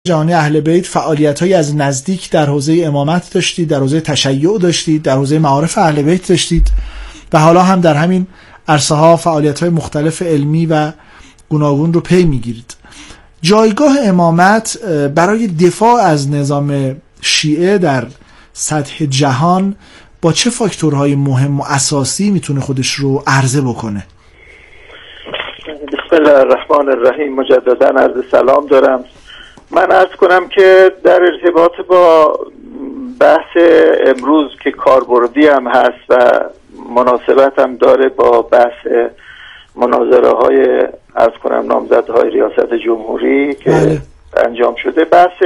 جهانی اهل بیت فعالیت‌های از نزدیک در حوزه امامت داشتید، در حوزه تشیع داشتید، در حوزه معارف اهل بیت داشتید و حالا هم در همین عرصه‌ها فعالیت‌های مختلف علمی و گوناگون رو پی می‌گیرید. جایگاه امامت برای دفاع از نظام شیعه در سطح جهان با چه فاکتورهای مهم و اساسی میتونه خودش رو عرضه بکنه؟ بسم الله الرحمن الرحیم. مجددا عرض سلام دارم. من عرض کنم که در ارتباط با بحث امروز که کاربردی هم هست و مناسبت هم داره با بحث مناظره های عرض کنم نامزدهای ریاست جمهوری که انجام شده، بحث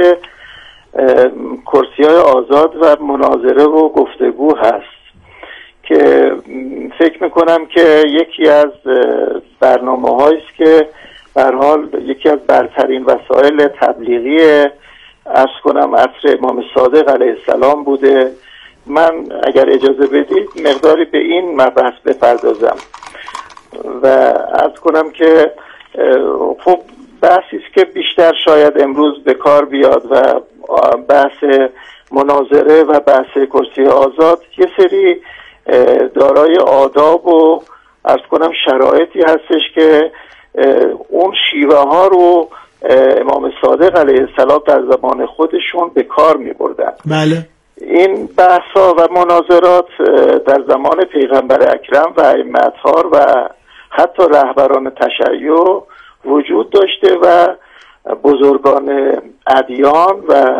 کرسی های آزاد و مناظره و گفتگو هست که فکر میکنم که یکی از برنامه هاییست که به هر حال یکی از برترین وسایل تبلیغی عرض کنم عصر امام صادق علیه السلام بوده. من اگر اجازه بدید مقداری به این مبحث بپردازم و عرض کنم که خب بحثی است که بیشتر شاید امروز به کار بیاد و بحث مناظره و بحث کرسی آزاد یه سری دارای آداب و عرض کنم شرایطی هستش که اون شیوه ها رو امام صادق علیه السلام در زمان خودشون به کار می بردن. بله. این بحث ها و مناظرات در زمان پیغمبر اکرم و ائمه‌ها و حتی رهبران تشیع وجود داشته و بزرگان ادیان و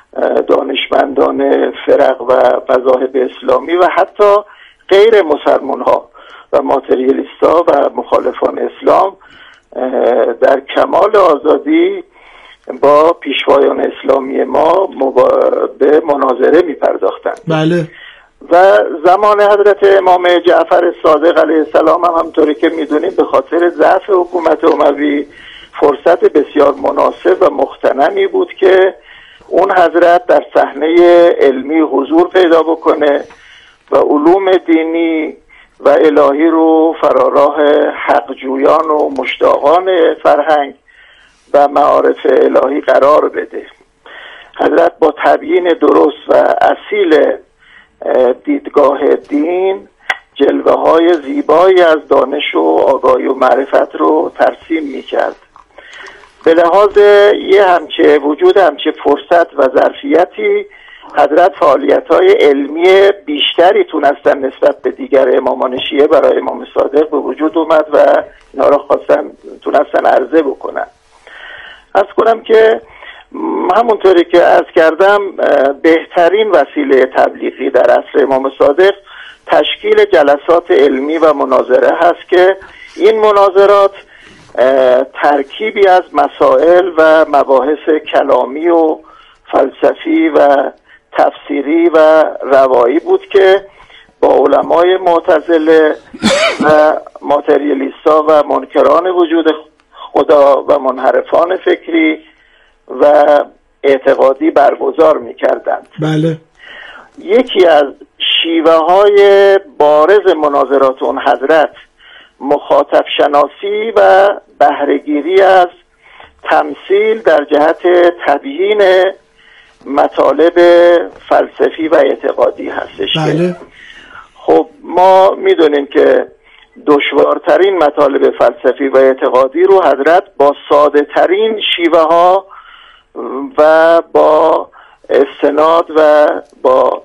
دانشمندان فرق و مذاهب اسلامی و حتی غیر مسلمان ها و ماتریالیست ها و مخالفان اسلام در کمال آزادی با پیشوایان اسلامی ما به مناظره می پرداختند. بله. و زمان حضرت امام جعفر صادق علیه السلام هم همطوری که میدونیم به خاطر ضعف حکومت اموی فرصت بسیار مناسب و مغتنمی بود که اون حضرت در صحنه علمی حضور پیدا بکنه و علوم دینی و الهی رو فراراه حق جویان و مشتاقان فرهنگ و معارف الهی قرار بده. حضرت با تبیین درست و اصیل دیدگاه دین جلوه های زیبایی از دانش و آگاهی و معرفت رو ترسیم می کرد. به لحاظ وجود همچه فرصت و ظرفیتی حضرت فعالیت‌های علمی بیشتری تونستن نسبت به دیگر امامان شیعه برای امام صادق به وجود اومد و اینا را تونستن عرضه بکنن. عرض کنم که همونطوری که عرض کردم بهترین وسیله تبلیغی در عصر امام صادق تشکیل جلسات علمی و مناظره هست که این مناظرات ترکیبی از مسائل و مباحث کلامی و فلسفی و تفسیری و روایی بود که با علمای معتزله و ماتریالیستا و منکران وجود خدا و منحرفان فکری و اعتقادی برگزار می‌کردند. بله. یکی از شیوه های بارز مناظرات اون حضرت مخاطب شناسی و بهره‌گیری از تمثیل در جهت تبیین مطالب فلسفی و اعتقادی هستش. بله. خب ما میدونیم که دشوارترین مطالب فلسفی و اعتقادی رو حضرت با ساده ترین شیوه ها و با استناد و با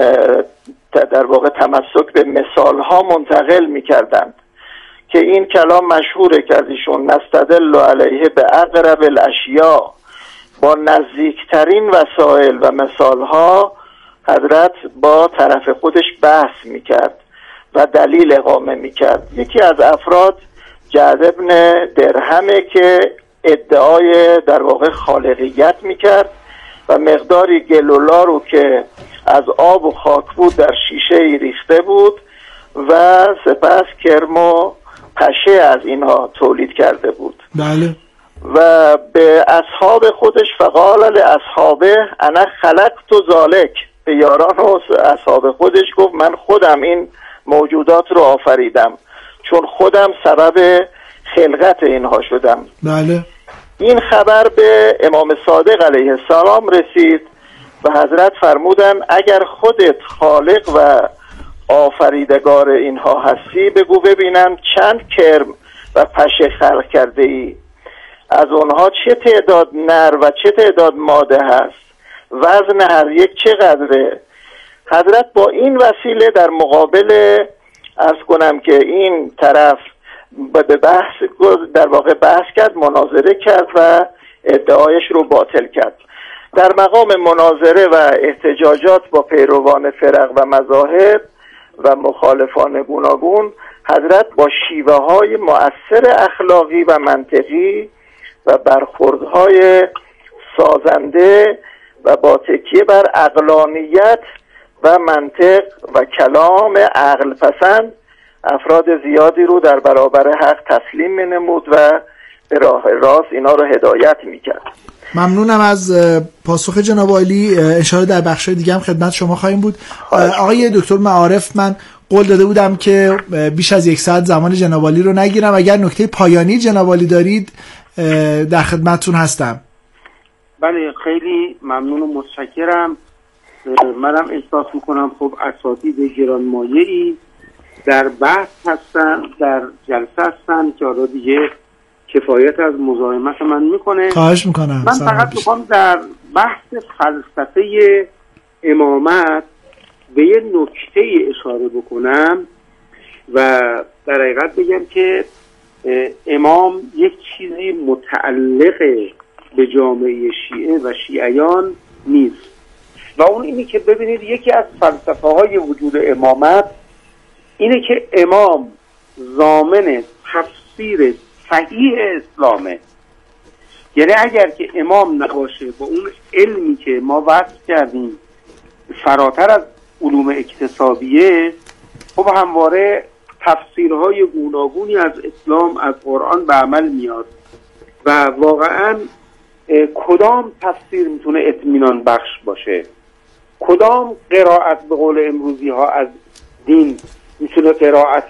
در واقع تمسک به مثال ها منتقل میکردند که این کلام مشهوره که از ایشون نستدل علیه به اقرب الاشیاء، با نزدیکترین وسایل و مثال ها حضرت با طرف خودش بحث میکرد و دلیل اقامه میکرد. یکی از افراد جعد ابن درهمه که ادعای در واقع خالقیت میکرد و مقداری گلولا رو که از آب و خاک بود در شیشه ریخته بود و سپس کرم و پشه از اینها تولید کرده بود. بله. و به اصحاب خودش فقال لاصحابه انا خلقت ذلک، به یاران و اصحاب خودش گفت من خودم این موجودات رو آفریدم چون خودم سبب خلقت اینها شدم. بله. این خبر به امام صادق علیه السلام رسید و حضرت فرمودن اگر خودت خالق و آفریدگار اینها هستی بگو ببینم چند کرم و پشه خلق کرده ای، از اونها چه تعداد نر و چه تعداد ماده هست، وزن هر یک چقدره. حضرت با این وسیله در مقابل عرض کنم که این طرف به بحث در واقع بحث کرد، مناظره کرد و ادعایش رو باطل کرد. در مقام مناظره و احتجاجات با پیروان فرق و مذاهب و مخالفان گوناگون، حضرت با شیوه های مؤثر اخلاقی و منطقی و برخوردهای سازنده و با تکیه بر عقلانیت و منطق و کلام عقل پسند افراد زیادی رو در برابر حق تسلیم می نمود و به راه راست اینا رو هدایت می کرد. ممنونم از پاسخ جناب عالی. اشاره در بخش دیگه هم خدمت شما خواهیم بود. آقای دکتر معارف، من قول داده بودم که بیش از 1 ساعت زمان جناب عالی رو نگیرم. اگر نکته پایانی جناب عالی دارید در خدمتتون هستم. بله، خیلی ممنون و متشکرم. منم احساس میکنم خب اساتید گرانمایه‌ای در بحث هستن، در جلسه هستن که حالا دیگه کفایت از مزاحمت من میکنه. خواهش میکنم. من فقط میخوام در بحث فلسفه امامت به یه نکته اشاره بکنم و در حقیقت بگم که امام یک چیزی متعلق به جامعه شیعه و شیعیان نیست و اون اینی که ببینید یکی از فلسفه های وجود امامت اینه که امام ضامن تفسیر صحیح اسلامه. یعنی اگر که امام نباشه با اون علمی که ما وصف کردیم فراتر از علوم اکتسابیه، خب همواره تفسیرهای گوناگونی از اسلام از قرآن به عمل میاد و واقعا کدام تفسیر میتونه اطمینان بخش باشه، کدام قرائت به قول امروزی ها از دین میتونه قرائت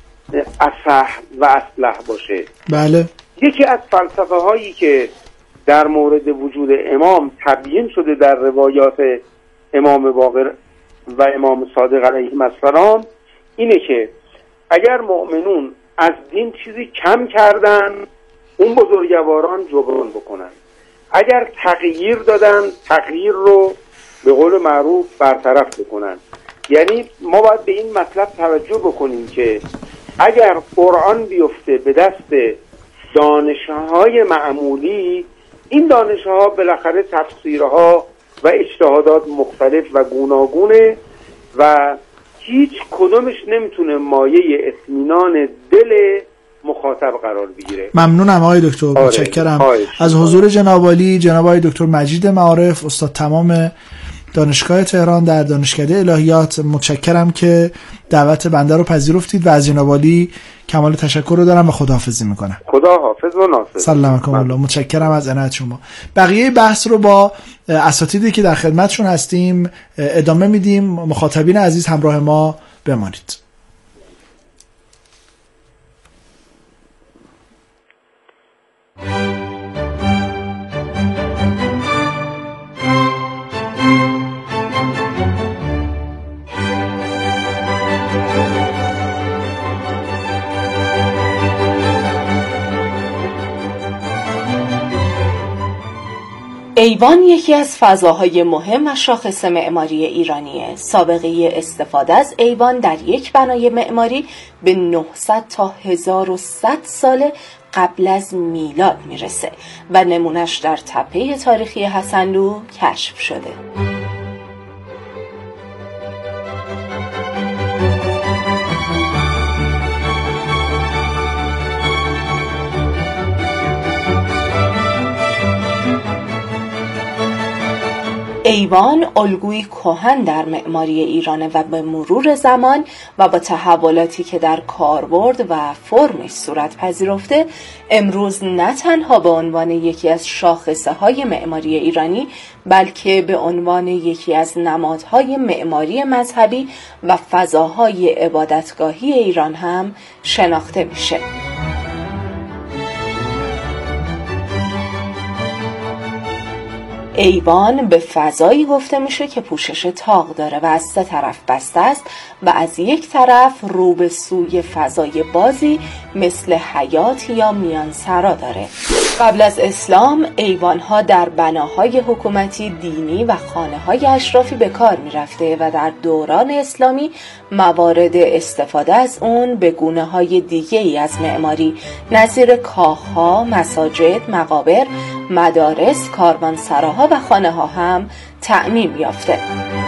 اصح و اصلح باشه. بله. یکی از فلسفه هایی که در مورد وجود امام تبیین شده در روایات امام باقر و امام صادق علیهم السلام اینه که اگر مؤمنون از دین چیزی کم کردن اون بزرگواران جبران بکنن، اگر تغییر دادن تغییر رو به قول معروف برطرف بکنن. یعنی ما باید به این مطلب توجه بکنیم که اگر قرآن بیفته به دست دانشهای معمولی، این دانشها بالاخره تفسیرها و اجتهادات مختلف و گوناگونه و هیچ کدومش نمیتونه مایه اطمینان دل مخاطب قرار بگیره. ممنونم آقای دکتر. متشکرم از حضور جناب عالی، جناب آقای دکتر مجید معارف، استاد تمام دانشگاه تهران در دانشکده الهیات. متشکرم که دعوت بنده رو پذیرفتید و از جناب عالی کمال تشکر رو دارم و خداحافظی میکنم. خدا حافظ و ناصر. سلامکم الله. متشکرم از عنایت شما. بقیه بحث رو با اساتیدی که در خدمتشون هستیم ادامه میدیم. مخاطبین عزیز همراه ما بمانید. ایوان یکی از فضاهای مهم و شاخص معماری ایرانیه. سابقه استفاده از ایوان در یک بنای معماری به 900 تا 1100 سال قبل از میلاد میرسه و نمونش در تپه تاریخی حسنلو کشف شده. ایوان الگویی کهن در معماری ایرانه و به مرور زمان و با تحولاتی که در کاربرد و فرمش صورت پذیرفته، امروز نه تنها به عنوان یکی از شاخصه‌های معماری ایرانی بلکه به عنوان یکی از نمادهای معماری مذهبی و فضاهای عبادتگاهی ایران هم شناخته میشه. ایوان به فضایی گفته میشه که پوشش طاق داره و از 3 طرف بسته است و از یک طرف رو به سوی فضای بازی مثل حیاط یا میانسرا داره. قبل از اسلام ایوانها در بناهای حکومتی، دینی و خانه‌های اشرافی به کار میرفته و در دوران اسلامی موارد استفاده از اون به گونه‌های دیگه‌ای از معماری نظیر کاخ‌ها، مساجد، مقابر، مدارس، کاروانسراها و خانه‌ها هم تعمیم یافته.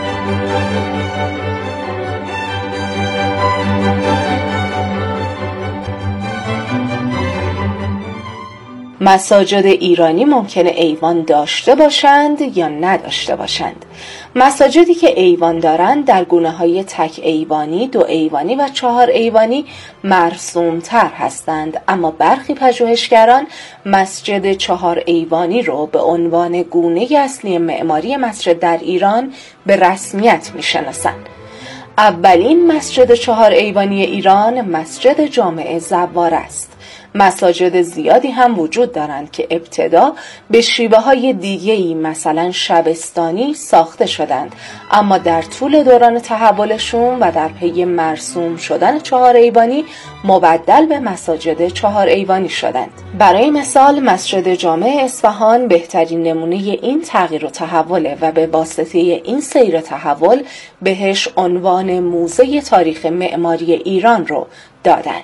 مساجد ایرانی ممکنه ایوان داشته باشند یا نداشته باشند. مساجدی که ایوان دارند در گونه‌های تک ایوانی، 2 ایوانی و 4 ایوانی مرسوم‌تر هستند، اما برخی پژوهشگران مسجد 4 ایوانی رو به عنوان گونه اصلی معماری مسجد در ایران به رسمیت می‌شناسند. اولین مسجد 4 ایوانی ایران مسجد جامع زوار است. مساجد زیادی هم وجود دارند که ابتدا به شیوه‌های دیگه‌ای مثلا شبستانی ساخته شدند، اما در طول دوران تحولشون و در پی مرسوم شدن 4 ایوانی مبدل به مساجد 4 ایوانی شدند. برای مثال مسجد جامع اصفهان بهترین نمونه این تغییر و تحوله و به واسطه این سیر تحول بهش عنوان موزه تاریخ معماری ایران رو دادند.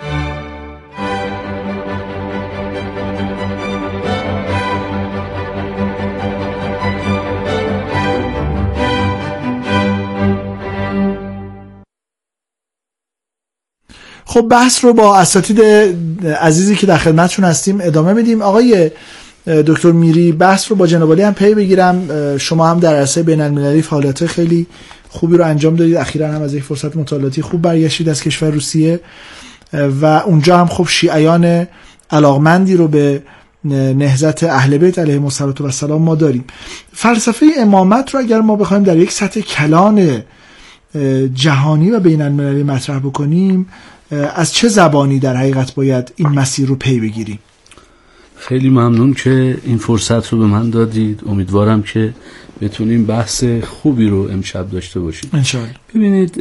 خب بحث رو با اساتید عزیزی که در خدمتشون هستیم ادامه میدیم. آقای دکتر میری، بحث رو با جناب عالی هم پی بگیرم. شما هم در عرصه بین‌المللی فعالیت خیلی خوبی رو انجام دادید، اخیراً هم از یک فرصت مطالعاتی خوب برگشتید از کشور روسیه و اونجا هم خب شیعیان علاقمندی رو به نهضت اهل بیت علیهم السلام ما داریم. فلسفه امامت رو اگر ما بخوایم در یک سطح کلان جهانی و بین‌المللی مطرح بکنیم، از چه زبانی در حقیقت باید این مسیر رو پی بگیریم؟ خیلی ممنون که این فرصت رو به من دادید. امیدوارم که بتونیم بحث خوبی رو امشب داشته باشیم انشاءالله. ببینید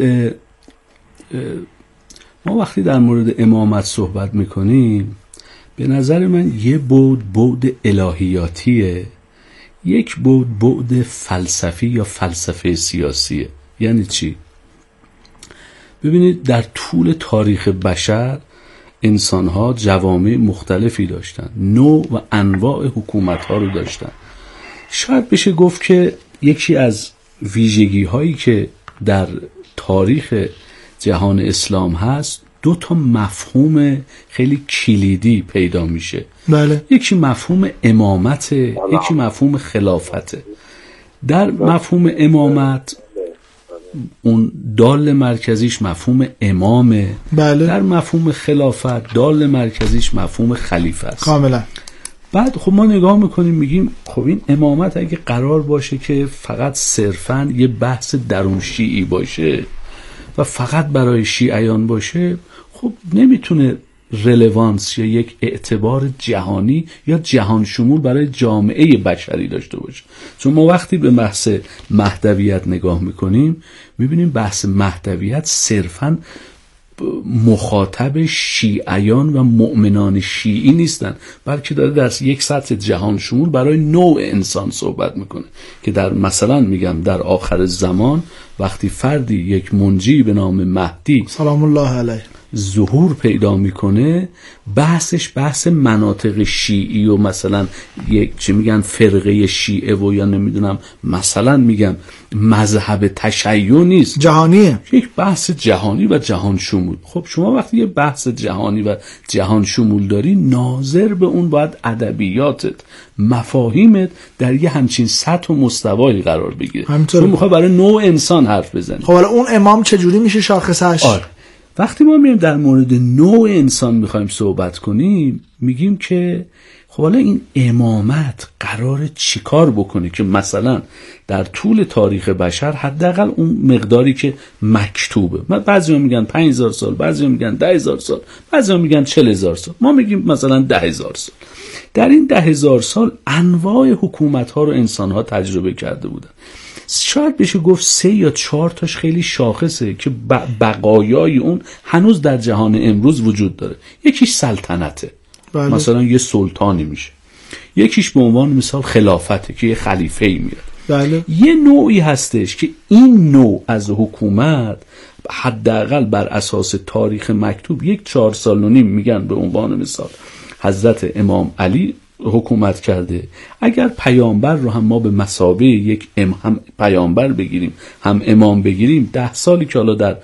ما وقتی در مورد امامت صحبت میکنیم به نظر من یه بعد الهیاتیه، یک بعد فلسفی یا فلسفه سیاسیه. یعنی چی؟ ببینید در طول تاریخ بشر انسان‌ها جوامع مختلفی داشتن، نوع و انواع حکومت‌ها رو داشتن. شاید بشه گفت که یکی از ویژگی‌هایی که در تاریخ جهان اسلام هست 2 مفهوم خیلی کلیدی پیدا میشه. بله. یکی مفهوم امامته، یکی مفهوم خلافته. در مفهوم امامت اون دال مرکزیش مفهوم امامه. بله. در مفهوم خلافت دال مرکزیش مفهوم خلیفه است. کاملا. بعد خب ما نگاه میکنیم میگیم خب این امامت اگه قرار باشه که فقط صرفاً یه بحث درون شیعی باشه و فقط برای شیعیان باشه، خب نمیتونه رلوانس یا یک اعتبار جهانی یا جهان شمول برای جامعه بشری داشته باشه. چون ما وقتی به بحث مهدویت نگاه میکنیم میبینیم بحث مهدویت صرفاً مخاطب شیعیان و مؤمنان شیعی نیستن، بلکه داره در یک سطح جهان شمول برای نوع انسان صحبت میکنه که در مثلا میگم در آخر زمان وقتی فردی یک منجی به نام مهدی سلام الله علیه ظهور پیدا میکنه، بحثش بحث مناطق شیعی و مثلا یک چی میگن فرقه شیعه و یا نمیدونم مثلا میگم مذهب تشیع نیست، جهانیه، یک بحث جهانی و جهان شمول. خب شما وقتی یه بحث جهانی و جهان شمول داری، ناظر به اون باید ادبیاتت، مفاهیمت در یه همچین سطح و مستوایی قرار بگیره. تو میخوای برای نوع انسان حرف بزنی. خب حالا اون امام چجوری میشه شاخصش؟ وقتی ما میایم در مورد نوع انسان میخوایم صحبت کنیم، میگیم که خب حالا این امامت قراره چیکار بکنه که مثلا در طول تاریخ بشر حداقل اون مقداری که مکتوبه، بعضی‌ها میگن 5000 سال، بعضی‌ها میگن 10000 سال، بعضی‌ها میگن 40000 سال، ما میگیم مثلا 10000 سال. در این 10000 سال انواع حکومت‌ها رو انسان‌ها تجربه کرده بودن. شاید بشه گفت 3 یا 4 تاش خیلی شاخصه که بقایای اون هنوز در جهان امروز وجود داره. یکیش سلطنته، بله. مثلا یه سلطانی میشه. یکیش به عنوان مثال خلافته که یه خلیفه‌ای میاد. بله. یه نوعی هستش که این نوع از حکومت حداقل بر اساس تاریخ مکتوب 4 سال و نیم میگن به عنوان مثال حضرت امام علی حکومت کرده. اگر پیامبر رو هم ما به مثابه یک هم پیامبر بگیریم هم امام بگیریم، 10 سالی که حالا در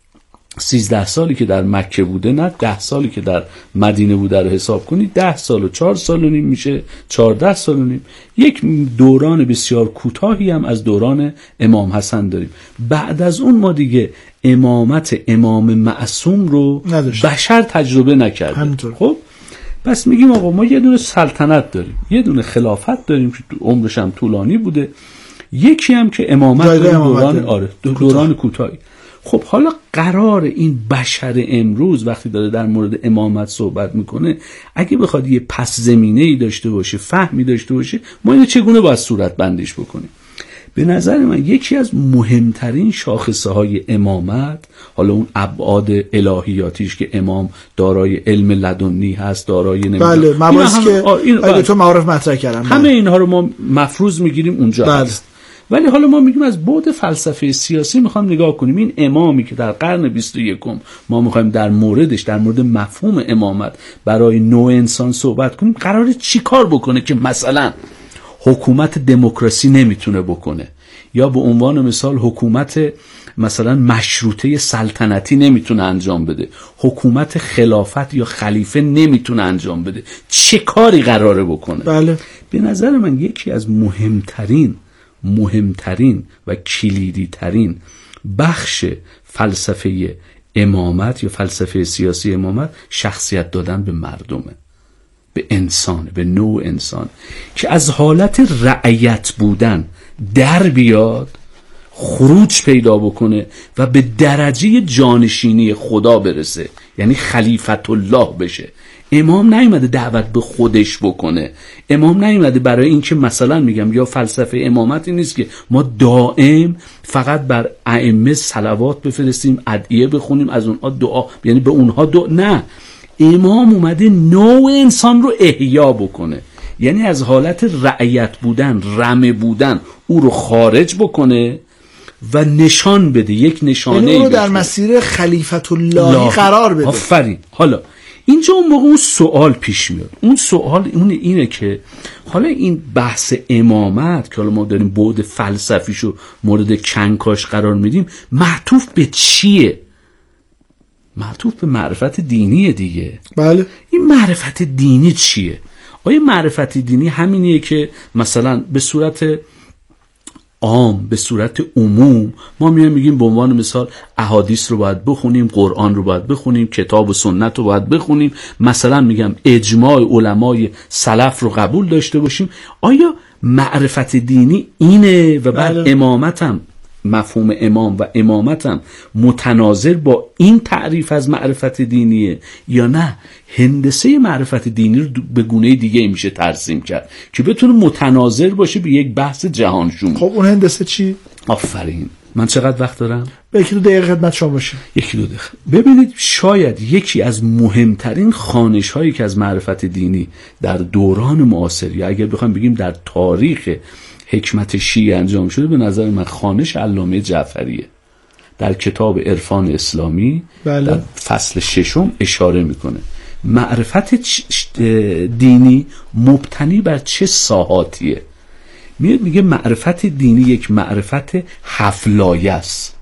13 سالی که در مکه بوده، نه 10 سالی که در مدینه بوده رو حساب کنید، 10 سال و 4 سال و نیم میشه 14 سال و نیم. یک دوران بسیار کوتاهی هم از دوران امام حسن داریم. بعد از اون ما دیگه امامت امام معصوم رو بشر تجربه نکرده. خب پس میگیم آقا ما یه دونه سلطنت داریم، یه دونه خلافت داریم که عمرش هم طولانی بوده، یکی هم که امامت دوران کوتاهی. خب حالا قرار این بشر امروز وقتی داره در مورد امامت صحبت میکنه، اگه بخواد یه پس زمینه‌ای داشته باشه، فهمی داشته باشه، ما اینو چگونه باید صورت بندیش بکنیم؟ به نظر من یکی از مهمترین شاخصه های امامت، حالا اون ابعاد الهیاتیش که امام دارای علم لدنی هست، دارای بله مباحثی که اگه تو معارف مطرح کردم، همه اینها رو ما مفروض میگیریم اونجا هست. ولی حالا ما میگیم از بعد فلسفه سیاسی میخوام نگاه کنیم این امامی که در قرن 21 ما میخوایم در موردش، در مورد مفهوم امامت برای نوع انسان صحبت کنیم، قراره چی کار بکنه که مثلا حکومت دموکراسی نمیتونه بکنه، یا به عنوان مثال حکومت مثلا مشروطه سلطنتی نمیتونه انجام بده، حکومت خلافت یا خلیفه نمیتونه انجام بده، چه کاری قراره بکنه؟ بله. به نظر من یکی از مهمترین و کلیدی ترین بخش فلسفه امامت یا فلسفه سیاسی امامت شخصیت دادن به مردمه، به انسان، به نوع انسان که از حالت رعیت بودن در بیاد، خروج پیدا بکنه و به درجه جانشینی خدا برسه، یعنی خلیفت الله بشه. امام نیومده دعوت به خودش بکنه، امام نیومده برای این که مثلا میگم یا فلسفه امامت این نیست که ما دائم فقط بر ائمه صلوات بفرستیم، ادعیه بخونیم، از اونها دعا، یعنی به اونها نه، امام اومده نوع انسان رو احیا بکنه، یعنی از حالت رعیت بودن، رمه بودن او رو خارج بکنه و نشان بده، یک نشانه یعنی رو در مسیر خلیفت الله قرار بده. آفرین. حالا اینجا اون موقع اون سوال پیش میاد، اون سوال اینه که حالا این بحث امامت که حالا ما داریم بعد فلسفیشو مورد کنکاش قرار میدیم، معطوف به چیه؟ معطوف به معرفت دینیه دیگه. بله. این معرفت دینی چیه؟ آیا معرفت دینی همینیه که مثلا به صورت عام، به صورت عموم ما میگیم به عنوان مثال احادیث رو باید بخونیم، قرآن رو باید بخونیم، کتاب و سنت رو باید بخونیم، مثلا میگم اجماع علمای سلف رو قبول داشته باشیم؟ آیا معرفت دینی اینه و بعد بله. امامتم، مفهوم امام و امامتم متناظر با این تعریف از معرفت دینیه، یا نه هندسه معرفت دینی رو به گونه دیگه میشه ترسیم کرد که بتونه متناظر باشه به یک بحث جهان شمول؟ خب اون هندسه چی؟ آفرین. من چقدر وقت دارم؟ به 1-2 دقیقه خدمت شما باشیم. 1-2 دقیقه. ببینید شاید یکی از مهمترین خوانش هایی که از معرفت دینی در دوران معاصر، یا اگر بخوایم بگیم در تاریخ حکمت شیعه انجام شده، به نظر من خوانش علامه جعفریه. در کتاب عرفان اسلامی بله. در فصل 6 اشاره میکنه معرفت دینی مبتنی بر چه ساحاتیه. میگه معرفت دینی یک معرفت 7 لایه است.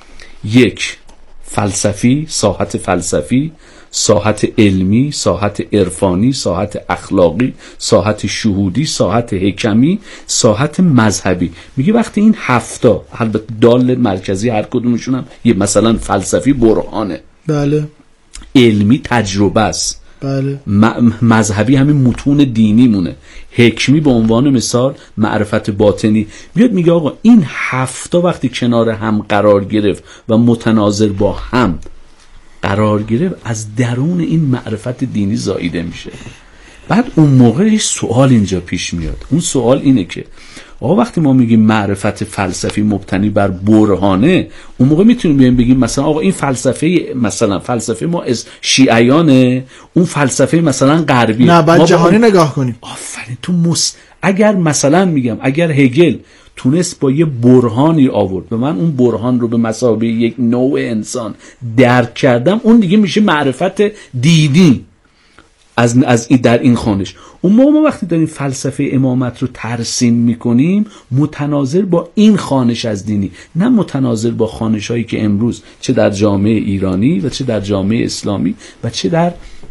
1 فلسفی، ساحت فلسفی، ساحت علمی، ساحت عرفانی، ساحت اخلاقی، ساحت شهودی، ساحت حکمی، ساحت مذهبی. میگه وقتی این 7 البته دال مرکزی هر کدومشون هم یه مثلا فلسفی برهانه، بله. علمی تجربه است. بله. مذهبی همین متون دینی مونه. حکمی به عنوان مثال معرفت باطنی میاد میگه آقا این هفتا وقتی کنار هم قرار گرفت و متناظر با هم قرار گرفت، از درون این معرفت دینی زاییده میشه. بعد اون موقع یه سوال اینجا پیش میاد. اون سوال اینه که آقا وقتی ما میگیم معرفت فلسفی مبتنی بر برهانه، اون موقع میتونیم بگیم مثلا آقا این فلسفه ما از شیعیانه، اون فلسفه مثلا غربی. نه بعد جهانی نگاه کنیم. آفرین. اگر مثلا میگم اگر هگل تونست با یه برهانی آورد و من اون برهان رو به مثابه یک نوع انسان درک کردم، اون دیگه میشه معرفت دینی از در این خوانش. اون ما وقتی داریم فلسفه امامت رو ترسیم میکنیم متناظر با این خوانش از دینی، نه متناظر با خوانش هایی که امروز چه در جامعه ایرانی و چه در جامعه اسلامی و چه در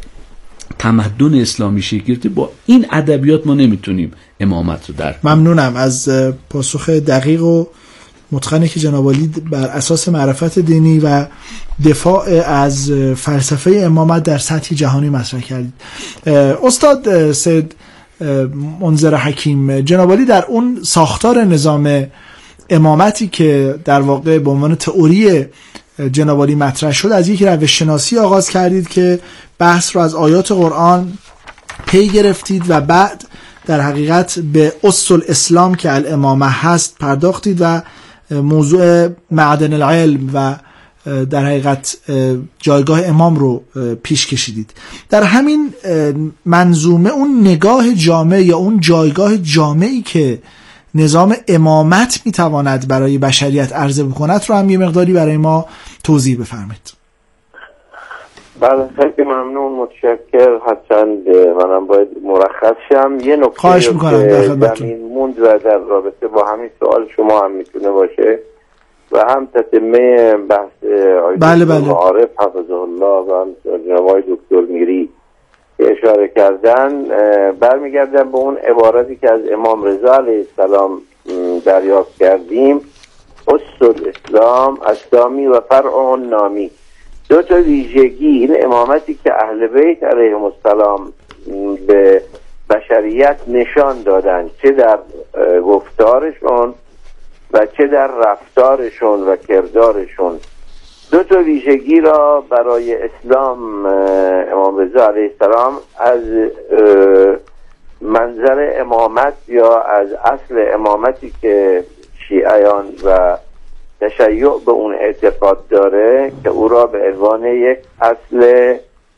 تمدن اسلامی شکل گرفته. با این ادبیات ما نمیتونیم امامت رو درک. ممنونم از پاسخ دقیق و متقنی که جناب عالی بر اساس معرفت دینی و دفاع از فلسفه امامت در سطح جهانی مطرح کردید. استاد سید منذر حکیم، جناب عالی در اون ساختار نظام امامتی که در واقع به عنوان تئوری جناب عالی مطرح شد، از یک روش شناسی آغاز کردید که بحث رو از آیات قرآن پی گرفتید و بعد در حقیقت به اصل اسلام که الامامه هست پرداختید و موضوع معدن العلم و در حقیقت جایگاه امام رو پیش کشیدید. در همین منظومه اون نگاه جامع یا اون جایگاه جامعی که نظام امامت میتواند برای بشریت عرضه بکند رو هم یه مقداری برای ما توضیح بفرمایید. بله خیلی ممنون، متشکر. هرچند منم باید مرخص شم، یه نکته که زمین موند و در رابطه با همین سوال شما هم میتونه باشه و هم تتمه بحث آقای معارف حفظه الله و هم جناب آقای دکتر میری که اشاره کردن، برمیگردن به اون عبارتی که از امام رضا علیه السلام دریافت کردیم: اصل اسلام اسلامی و فرع نامی. دو تا ویژگی این امامتی که اهل بیت علیهم السلام به بشریت نشان دادن، چه در گفتارشون و چه در رفتارشون و کردارشون، دو تا ویژگی را برای اسلام امام رضا علیه السلام از منظر امامت یا از اصل امامتی که شیعیان و تشیع به اون اعتقاد داره که او را به عنوان یک اصل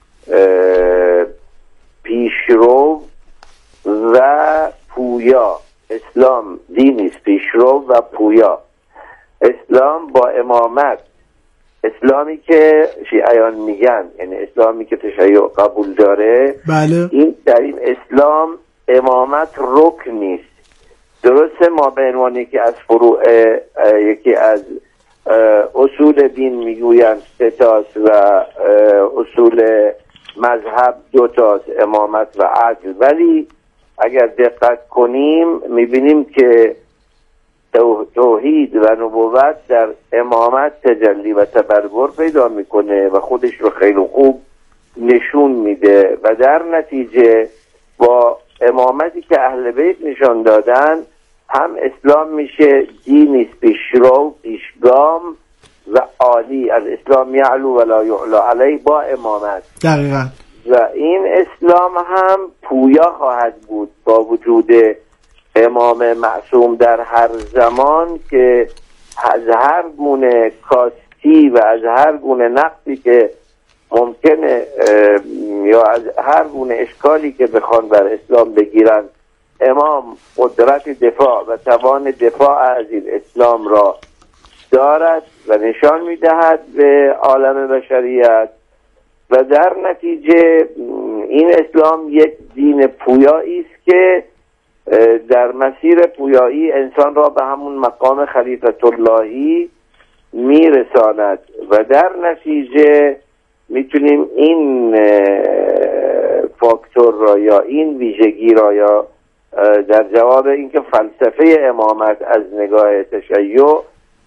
پیشرو و پویا، اسلام دینی است پیشرو و پویا. اسلام با امامت، اسلامی که شیعیان میگن یعنی اسلامی که تشیع قبول داره، بله. این در این اسلام امامت رکن نیست. درسته ما به عنوان یکی از فروع یکی از اصول دین میگویند 3 تاست و اصول مذهب 2 تاست، امامت و عدل، ولی اگر دقت کنیم میبینیم که توحید و نبوت در امامت تجلی و تبرور پیدا میکنه و خودش رو خیلی خوب نشون میده و در نتیجه با امامتی که اهل بیت نشان دادن هم اسلام میشه دینی پیشرو، پیشگام و عالی. از اسلام یعلو ولا یعلا علی با امامت. دقیقاً. و این اسلام هم پویا خواهد بود با وجود امام معصوم در هر زمان که از هر گونه کاستی و از هر گونه نقصی که ممکنه یا از هر گونه اشکالی که بخوان بر اسلام بگیرن، امام قدرت دفاع و توان دفاع از این اسلام را دارد و نشان میدهد به عالم بشریت و در نتیجه این اسلام یک دین پویایی است که در مسیر پویایی انسان را به همون مقام خلیفت اللهی میرساند و در نتیجه میتونیم این فاکتور را یا این ویژگی را یا در جواب اینکه فلسفه امامت از نگاه تشیع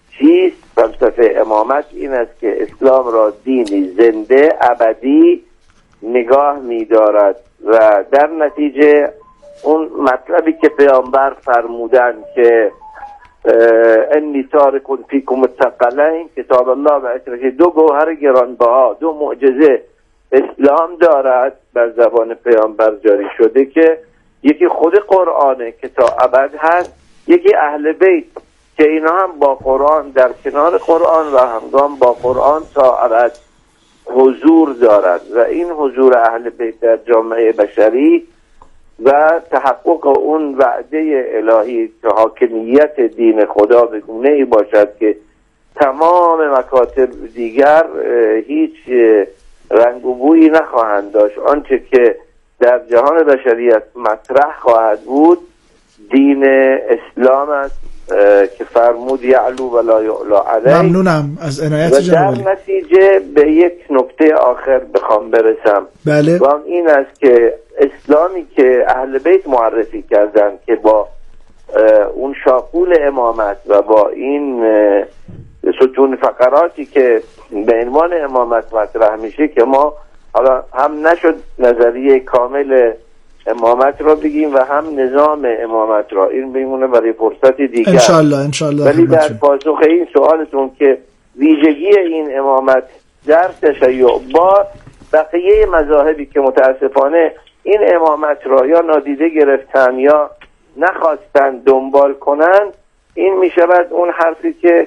چیست؟ فلسفه امامت این است که اسلام را دینی زنده ابدی نگاه می‌دارد و در نتیجه اون مطلبی که پیامبر فرمودن که انی تارک فیکم الثقلین کتاب الله و عترته، دو گوهر گرانبها، دو معجزه اسلام دارد بر زبان پیامبر جاری شده که یکی خود قرآنه که تا ابد هست، یکی اهل بیت که اینا هم با قرآن در کنار قرآن و همگام با قرآن تا ابد حضور دارد و این حضور اهل بیت در جامعه بشری و تحقق اون وعده الهی که حاکمیت دین خدا به گونه‌ای باشد که تمام مکاتب دیگر هیچ رنگ و بویی نخواهند داشت. آنچه که در جهان بشریت مطرح خواهد بود دین اسلام است که فرمود یعلو ولا یعلا علیه. ممنونم از عنایت جناب. در نتیجه به یک نکته آخر بخوام برسم. بله. و این است که اسلامی که اهل بیت معرفی کردن که با اون شاقول امامت و با این ستون فقراتی که به عنوان امامت مطرح میشه که ما حالا هم نشد نظریه کامل امامت را بگیم و هم نظام امامت را، این میمونه برای فرصت دیگر انشالله. ولی در پاسخ این سوالتون که ویژگی این امامت در تشیع با بقیه مذاهبی که متاسفانه این امامت را یا نادیده گرفتن یا نخواستن دنبال کنن، این میشود اون حرفی که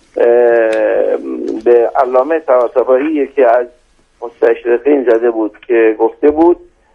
به علامه طباطبایی یکی از مستشرقین زده بود که گفته بود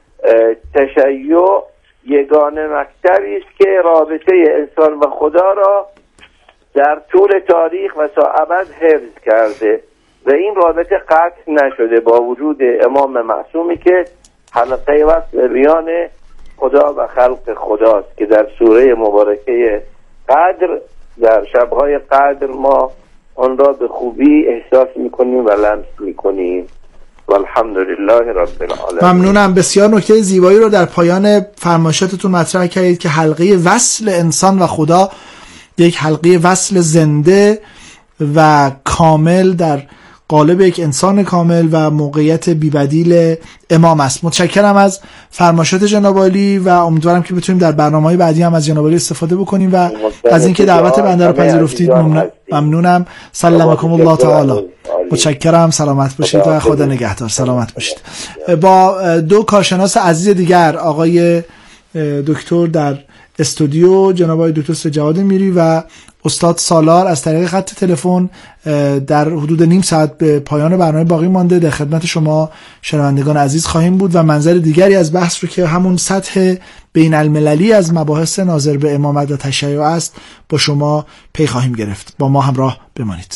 تشیع یگانه مکتبی است که رابطه انسان و خدا را در طول تاریخ و تا ابد حفظ کرده و این رابطه قطع نشده با وجود امام معصومی که حلقه وصل میان خدا و خلق خداست که در سوره مبارکه قدر در شبهای قدر ما آن را به خوبی احساس میکنیم و لمس میکنیم. والحمدلله رب العالمین. ممنونم. بسیار نکته زیبایی رو در پایان فرمایشاتتون مطرح کردید که حلقه وصل انسان و خدا یک حلقه وصل زنده و کامل در قالب یک انسان کامل و موقعیت بی‌بدیل امام است. متشکرم از فرمایشات جناب عالی و امیدوارم که بتونیم در برنامه‌های بعدی هم از جناب عالی استفاده بکنیم و از اینکه دعوت بنده رو پذیرفتید ممنونم. سلامکم الله تعالی. متشکرم. سلامت باشید و خدا نگهدار. سلامت باشید. با دو کارشناس عزیز دیگر آقای دکتر در استودیو جناب آقای دکتر سجاد میری و استاد سالار از طریق خط تلفن در حدود نیم ساعت به پایان برنامه باقی مانده در خدمت شما شنوندگان عزیز خواهیم بود و منظر دیگری از بحث رو که همون سطح بین المللی از مباحث ناظر به امامت و تشیع است با شما پی خواهیم گرفت. با ما همراه بمانید.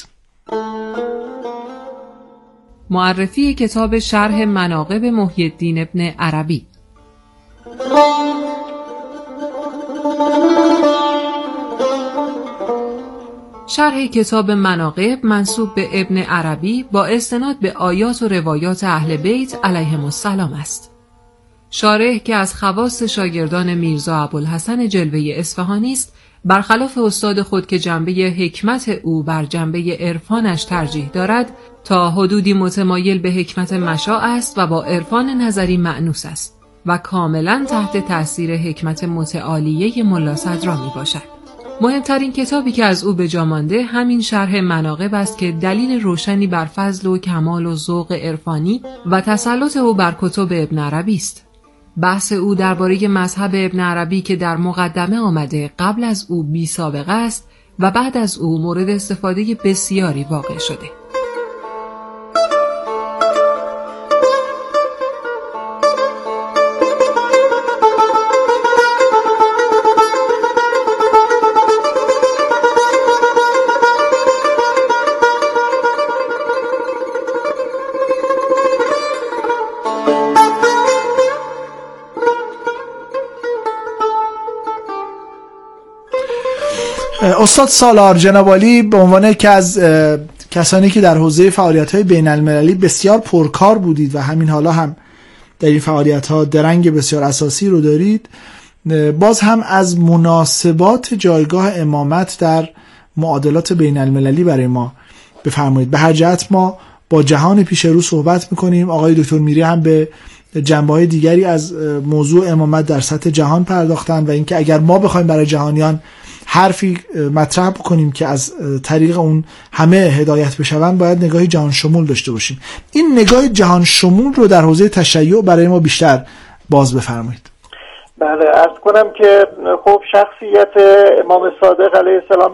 معرفی کتاب شرح مناقب محی الدین ابن عربی. شرح کتاب مناقب منسوب به ابن عربی با استناد به آیات و روایات اهل بیت علیهم السلام است. شارح که از خواص شاگردان میرزا ابوالحسن جلوه اصفهانی است، برخلاف استاد خود که جنبه حکمت او بر جنبه عرفانش ترجیح دارد، تا حدودی متمایل به حکمت مشاع است و با عرفان نظری مأنوس است و کاملا تحت تأثیر حکمت متعالیه ملا صدرا می باشد. مهمترین کتابی که از او به جا مانده همین شرح مناقب است که دلیل روشنی بر فضل و کمال و ذوق عرفانی و تسلط او بر کتب ابن عربی است. بحث او درباره مذهب ابن عربی که در مقدمه آمده قبل از او بی سابقه است و بعد از او مورد استفاده بسیاری واقع شده. استاد سالار جناب عالی به عنوان که از کسانی که در حوزه فعالیت‌های بین المللی بسیار پرکار بودید و همین حالا هم در این فعالیت‌ها درنگ بسیار اساسی رو دارید، باز هم از مناسبات جایگاه امامت در معادلات بین المللی برای ما بفرمایید. به هر جهت ما با جهان پیش رو صحبت میکنیم. آقای دکتر میری هم به جنبه‌های دیگری از موضوع امامت در سطح جهان پرداختن و اینکه اگر ما بخوایم برای جهانیان حرفی مطرح بکنیم که از طریق اون همه هدایت بشون، باید نگاهی جهان شمول داشته باشیم. این نگاه جهان شمول رو در حوزه تشیع برای ما بیشتر باز بفرمایید. بله، عرض کنم که خب شخصیت امام صادق علیه السلام